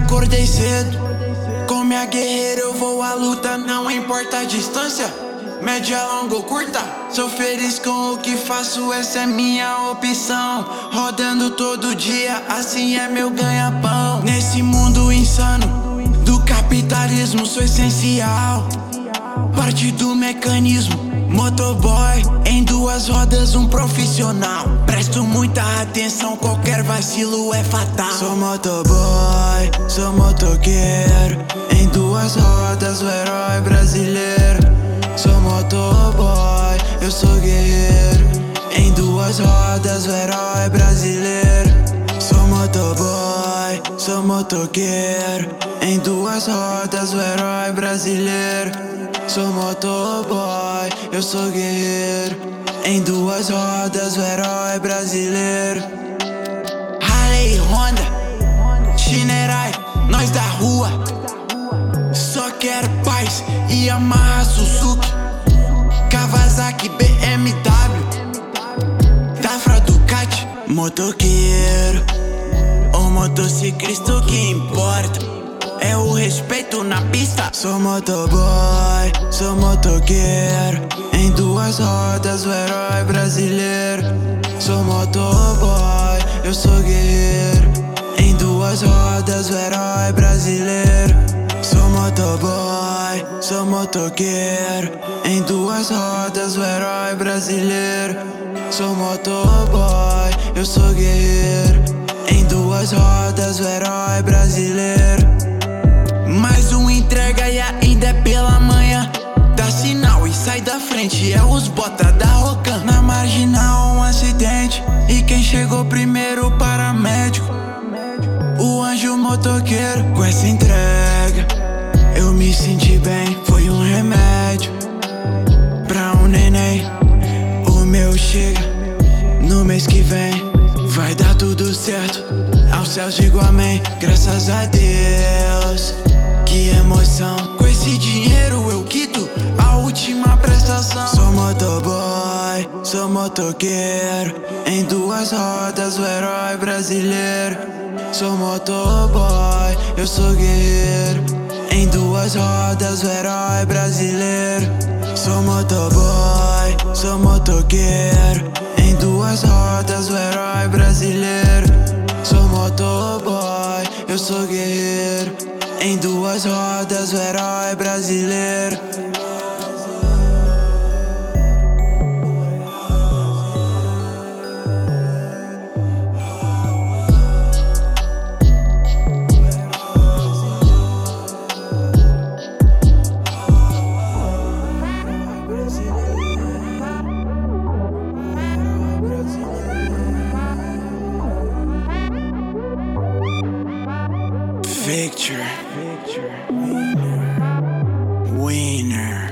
Acordei cedo, com minha guerreira eu vou à luta. Não importa a distância, média, longa ou curta. Sou feliz com o que faço, essa é minha opção. Rodando todo dia, assim é meu ganha-pão. Nesse mundo insano do capitalismo sou essencial, parte do mecanismo. Motoboy, em duas rodas um profissional. Presto muita atenção, qualquer vacilo é fatal. Sou motoboy, sou motoqueiro, em duas rodas o herói brasileiro. Sou motoboy, eu sou guerreiro, em duas rodas o herói brasileiro. Sou motoboy, sou motoqueiro, em duas rodas o herói brasileiro. Sou motoboy, eu sou guerreiro, em duas rodas o herói brasileiro. Harley, Honda, Shinerai, nós da rua. Só quero paz, Yamaha, Suzuki, Kawasaki, BMW, Tafra, Ducati. Motoqueiro ou motociclista, o que importa é o respeito na pista. Sou motoboy, sou motoqueiro, em duas rodas o herói brasileiro. Sou motoboy, eu sou guerreiro, em duas rodas o herói brasileiro. Sou motoboy, sou motoqueiro, em duas rodas o herói brasileiro. Sou motoboy, eu sou guerreiro, em duas rodas o herói brasileiro. Mais um entrega e ainda é pela manhã. Dá sinal e sai da frente, é os bota da Rocan. Na marginal um acidente, e quem chegou primeiro, paramédico. O anjo motoqueiro, com essa entrega eu me senti bem, foi um remédio pra um neném. O meu chega no mês que vem, vai dar tudo certo, aos céus digo amém. Graças a Deus, que emoção. Com esse dinheiro eu quito a última prestação. Sou motoboy, sou motoqueiro, em duas rodas o herói brasileiro. Sou motoboy, eu sou guerreiro, em duas rodas o herói brasileiro. Sou motoboy, sou motoqueiro, em duas rodas o herói brasileiro. Sou motoboy, eu sou guerreiro, em duas rodas o herói brasileiro. Victor, winner.